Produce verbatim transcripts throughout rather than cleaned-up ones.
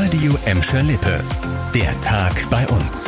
Radio Emscher Lippe. Der Tag bei uns.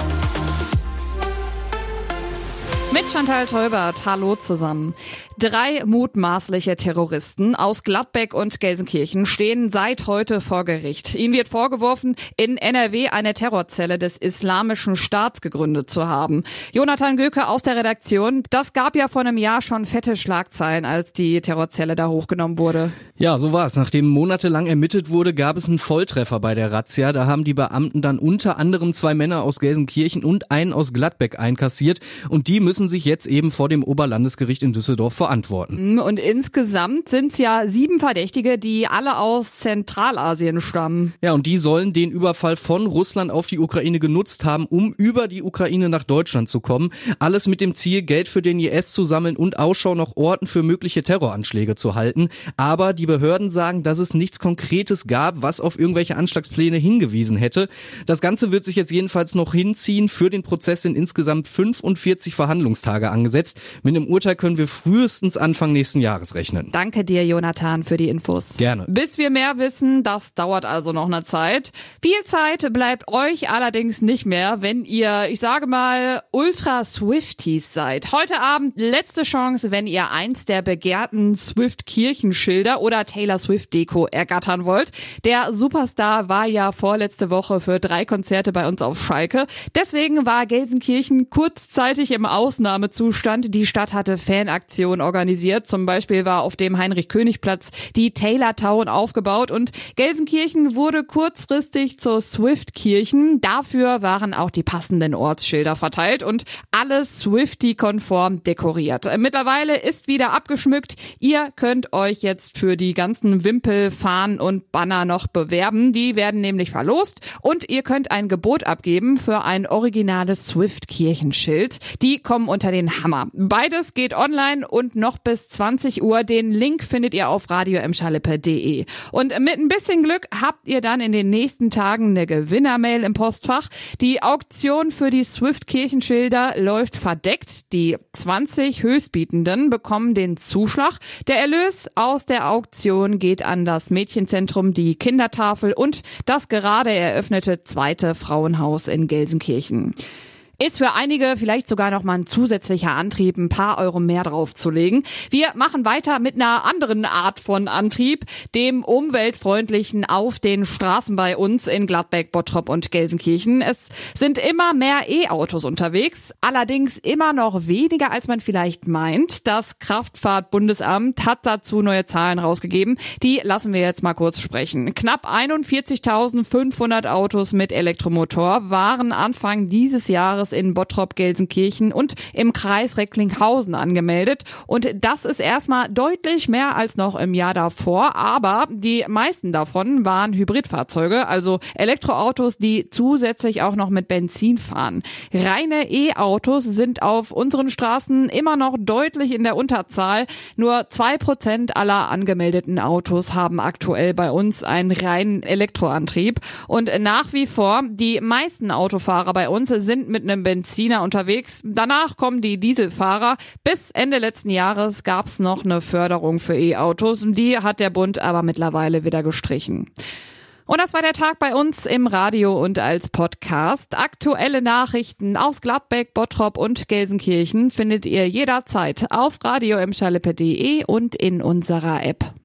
Mit Chantal Teubert, hallo zusammen. Drei mutmaßliche Terroristen aus Gladbeck und Gelsenkirchen stehen seit heute vor Gericht. Ihnen wird vorgeworfen, in N R W eine Terrorzelle des Islamischen Staats gegründet zu haben. Jonathan Göke aus der Redaktion, das gab ja vor einem Jahr schon fette Schlagzeilen, als die Terrorzelle da hochgenommen wurde. Ja, so war es. Nachdem monatelang ermittelt wurde, gab es einen Volltreffer bei der Razzia. Da haben die Beamten dann unter anderem zwei Männer aus Gelsenkirchen und einen aus Gladbeck einkassiert. Und die müssen sich jetzt eben vor dem Oberlandesgericht in Düsseldorf verantworten. Und insgesamt sind es ja sieben Verdächtige, die alle aus Zentralasien stammen. Ja, und die sollen den Überfall von Russland auf die Ukraine genutzt haben, um über die Ukraine nach Deutschland zu kommen. Alles mit dem Ziel, Geld für den I S zu sammeln und Ausschau nach Orten für mögliche Terroranschläge zu halten. Aber die Behörden sagen, dass es nichts Konkretes gab, was auf irgendwelche Anschlagspläne hingewiesen hätte. Das Ganze wird sich jetzt jedenfalls noch hinziehen. Für den Prozess sind insgesamt fünfundvierzig Verhandlungstage angesetzt. Mit einem Urteil können wir frühestens Anfang nächsten Jahres rechnen. Danke dir, Jonathan, für die Infos. Gerne. Bis wir mehr wissen, das dauert also noch eine Zeit. Viel Zeit bleibt euch allerdings nicht mehr, wenn ihr, ich sage mal, Ultra-Swifties seid. Heute Abend letzte Chance, wenn ihr eins der begehrten Swift-Kirchenschilder oder Taylor Swift-Deko ergattern wollt. Der Superstar war ja vorletzte Woche für drei Konzerte bei uns auf Schalke. Deswegen war Gelsenkirchen kurzzeitig im Ausnahmezustand. Die Stadt hatte Fanaktionen organisiert. Zum Beispiel war auf dem Heinrich-König-Platz die Taylor Town aufgebaut und Gelsenkirchen wurde kurzfristig zur Swift-Kirchen. Dafür waren auch die passenden Ortsschilder verteilt und alles Swiftie-konform dekoriert. Mittlerweile ist wieder abgeschmückt. Ihr könnt euch jetzt für die ganzen Wimpel, Fahnen und Banner noch bewerben. Die werden nämlich verlost und ihr könnt ein Gebot abgeben für ein originales Swift-Kirchenschild. Die kommen unter den Hammer. Beides geht online und noch bis zwanzig Uhr. Den Link findet ihr auf radio emscher lippe punkt de. Und mit ein bisschen Glück habt ihr dann in den nächsten Tagen eine Gewinnermail im Postfach. Die Auktion für die Swift-Kirchenschilder läuft verdeckt. Die zwanzig Höchstbietenden bekommen den Zuschlag. Der Erlös aus der Auktion geht an das Mädchenzentrum, die Kindertafel und das gerade eröffnete zweite Frauenhaus in Gelsenkirchen. Ist für einige vielleicht sogar noch mal ein zusätzlicher Antrieb, ein paar Euro mehr draufzulegen. Wir machen weiter mit einer anderen Art von Antrieb, dem umweltfreundlichen auf den Straßen bei uns in Gladbeck, Bottrop und Gelsenkirchen. Es sind immer mehr E-Autos unterwegs, allerdings immer noch weniger, als man vielleicht meint. Das Kraftfahrtbundesamt hat dazu neue Zahlen rausgegeben. Die lassen wir jetzt mal kurz sprechen. Knapp einundvierzigtausendfünfhundert Autos mit Elektromotor waren Anfang dieses Jahres in Bottrop, Gelsenkirchen und im Kreis Recklinghausen angemeldet. Und das ist erstmal deutlich mehr als noch im Jahr davor. Aber die meisten davon waren Hybridfahrzeuge, also Elektroautos, die zusätzlich auch noch mit Benzin fahren. Reine E-Autos sind auf unseren Straßen immer noch deutlich in der Unterzahl. Nur zwei Prozent aller angemeldeten Autos haben aktuell bei uns einen reinen Elektroantrieb. Und nach wie vor, die meisten Autofahrer bei uns sind mit einem Benziner unterwegs. Danach kommen die Dieselfahrer. Bis Ende letzten Jahres gab es noch eine Förderung für E-Autos. Die hat der Bund aber mittlerweile wieder gestrichen. Und das war der Tag bei uns im Radio und als Podcast. Aktuelle Nachrichten aus Gladbeck, Bottrop und Gelsenkirchen findet ihr jederzeit auf radio emscher lippe punkt de und in unserer App.